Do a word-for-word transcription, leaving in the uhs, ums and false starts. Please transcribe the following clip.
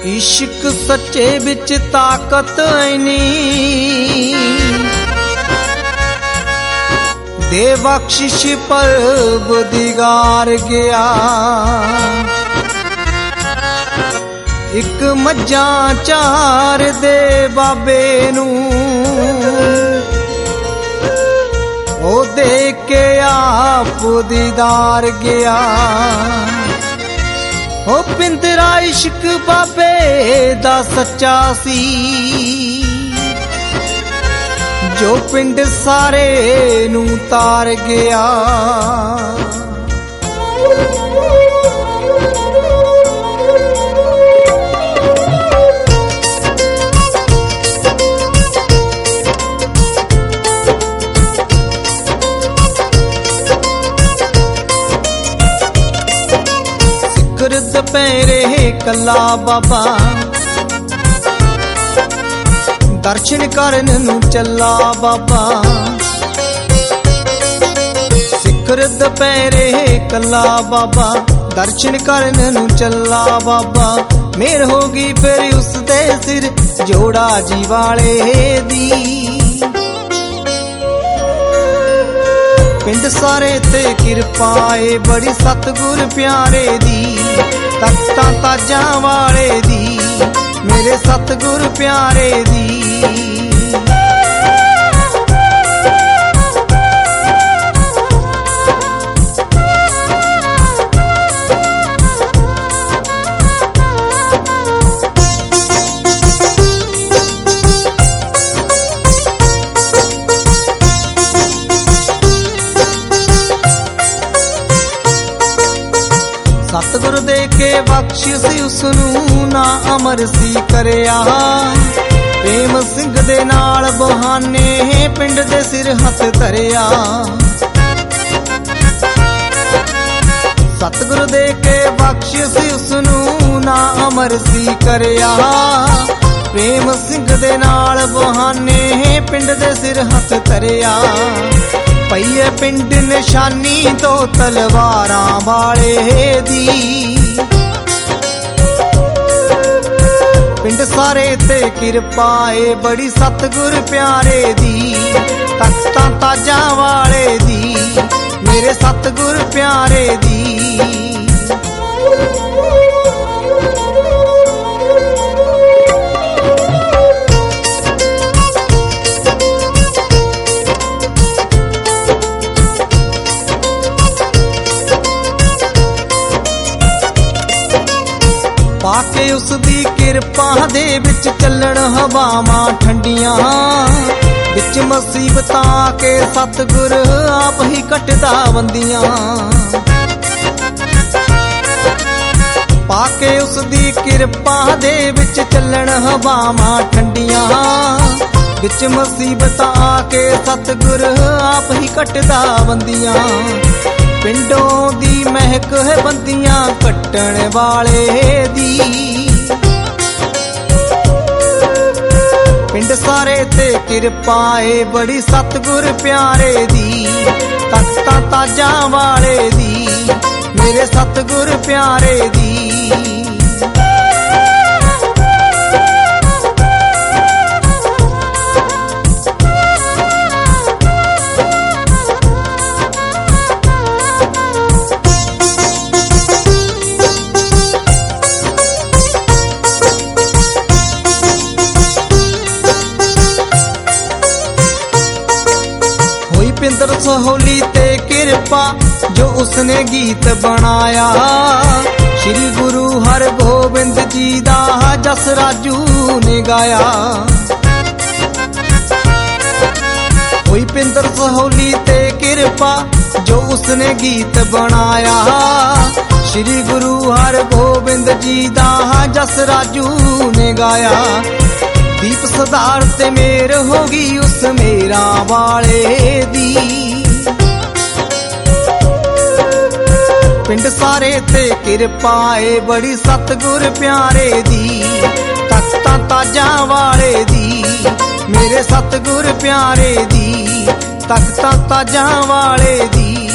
इश्क सच्चे बिच ताकत ऐनी दे बख्शिश परवरदिगार गया। एक मज्जा चार दे बाबे नू ओ दे के आप दीदार गया। ओ पिंदरा इश्क बाबे दा सच्चा सी जो पिंड सारे नू तार गया। सिकर दुपहरे कला बाबा दर्शन करन नू चला बाबा। सिकर दुपहरे कला बाबा दर्शन करन नू चला बाबा। मेहर होगी फिर उसदे सिर जोड़ा जी वाले दी। पिंड सारे ते किरपा ए बड़ी सतगुर प्यारे दी। तख्तां ताजां वाले दी मेरे सतगुर प्यारे दी। सतगुर दे के बख्शिश उसनू ना अमर सी करया। प्रेम सिंह दे नाल बहाने पिंड दे सिर हथ धरिया। सतगुर दे के बख्शिश उसनू ना अमर सी करया। प्रेम सिंह दे नाल बहाने पिंड दे सिर हथ धरिया। पईए पिंड निशानी तो तलवारां वाले दी। पिंड सारे ते किरपा ए बड़ी सतगुर प्यारे दी। तख्तां ताजां वाले दी मेरे सतगुर प्यारे दी। पाके उसदी किरपा दे विच चलण हवावां ठंडियां। विच मुसीबतां के सतगुर आप ही कटदा बंदियां। पाके उसदी किरपा दे विच चलण हवावां ठंडियां। विच मुसीबतां के सतगुर आप ही कटदा बंदियां। पिंडों दी महक है बंदियां कट्टण वाले दी। पिंड सारे ते किरपा ए बड़ी सतगुर प्यारे दी। तख्तां ताजां वाले दी मेरे सतगुर प्यारे दी। पिंदर सहोली ते किरपा जो उसने गीत बनाया। श्री गुरु हर गोबिंद जी दा जस राजू ने गाया। होई पिंदर सहोली ते किरपा जो उसने गीत बनाया। श्री गुरु हर गोबिंद जी दा जस राजू ने गाया। दीप सदार ते मेर होगी उस मेरा वाले दी। पिंड सारे ते किरपा ए बड़ी सतगुर प्यारे दी। तख्तां ताजां वाले दी मेरे सतगुर प्यारे दी। तख्तां ताजां वाले दी।